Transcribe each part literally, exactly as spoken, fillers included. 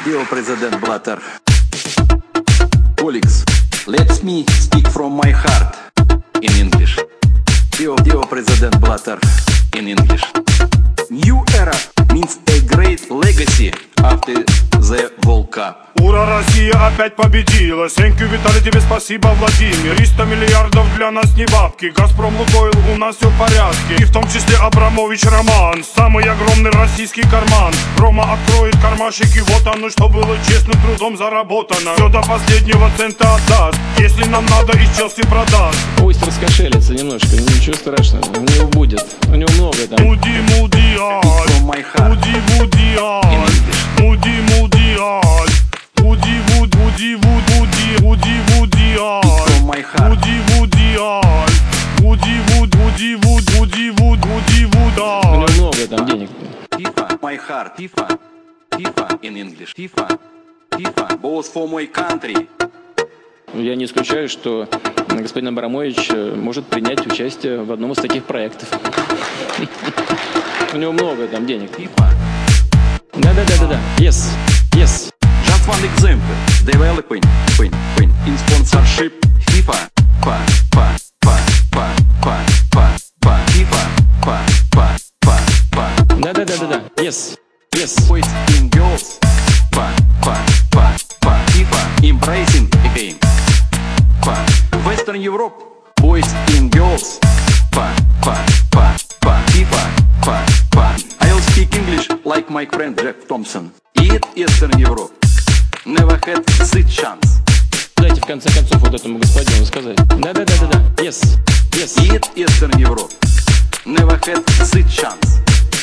Dear President Blatter, colleagues, let me speak from my heart in English. Dear, dear President Blatter, in English. New era means a great legacy after the World Cup. Ура, Россия опять победила. Thank you, Виталий, тебе спасибо, Владимир. триста миллиардов для нас не бабки. Газпром, Лукойл, у нас все в порядке. И в том числе Абрамович Роман, самый огромный российский карман. Рома откроет кармашек, и вот оно, что было честным трудом заработано. Все до последнего цента отдаст, если нам надо, из Челси продаст. Пусть раскошелится немножко, ничего страшного, у него будет. У него много там. Муди, муди, ай. Муди, муди, ай. Муди, муди, ай. Woody wood, woody wood, woody, woody woody eye. Woody woody eye. Woody wood, woody wood, woody wood, woody wood eye. У него много там денег. FIFA, my heart, FIFA, FIFA in English, FIFA, FIFA, both for my country. Я не исключаю, что господин Абрамович может принять участие в одном из таких проектов. У него много там денег. FIFA. Да-да-да-да-да. Yes, yes. Just one example, developing pin, pin, in sponsorship FIFA, pa, pa, pa, pa, pa, pa, pa, FIFA, pa, pa, pa, pa. Да-да-да-да-да, yes, yes. Boys in girls, pa, pa, pa, pa, FIFA, embracing again, pa. Western Europe, boys in girls, pa, pa, pa, pa, FIFA, pa, pa. I'll speak English like my friend Jack Thompson. Eat Eastern Europe. Never had the chance. Дайте в конце концов вот этому господину сказать. Да-да-да-да-да. Yes. Yes. Eat Eastern Europe. Never had the chance.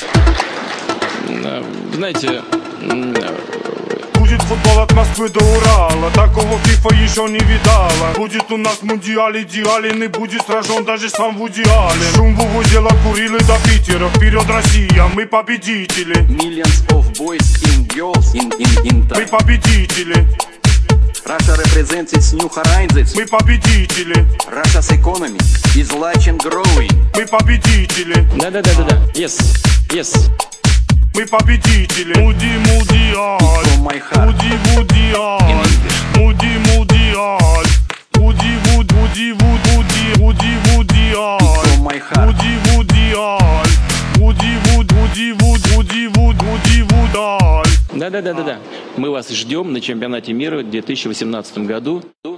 Знаете, будет футбол от Москвы до Урала. Такого FIFA еще не видала. Будет у нас мундиаль идеален, и будет сражен даже сам Вуди Аллен. Шум в увозила Курилы до Питера. Вперед, Россия, мы победители. Millions of boys and girls in, in, in time. Мы победители. Russia represents its new horizons. Мы победители. Russia's economy is large and growing. Мы победители. Да-да-да-да-да. Yes. Yes. Мы победители. Муди, муди, ай. Муди, муди, ай. Муди, муди, ай. Муди, вуд, муди, вуд, муди, муди, муди, ай. Муди, муди, ай. Муди, вуд, муди, вуд, муди, вуд, муди, вуд, ай. Да-да-да-да-да. Мы вас ждем на чемпионате мира в две тысячи восемнадцатом году.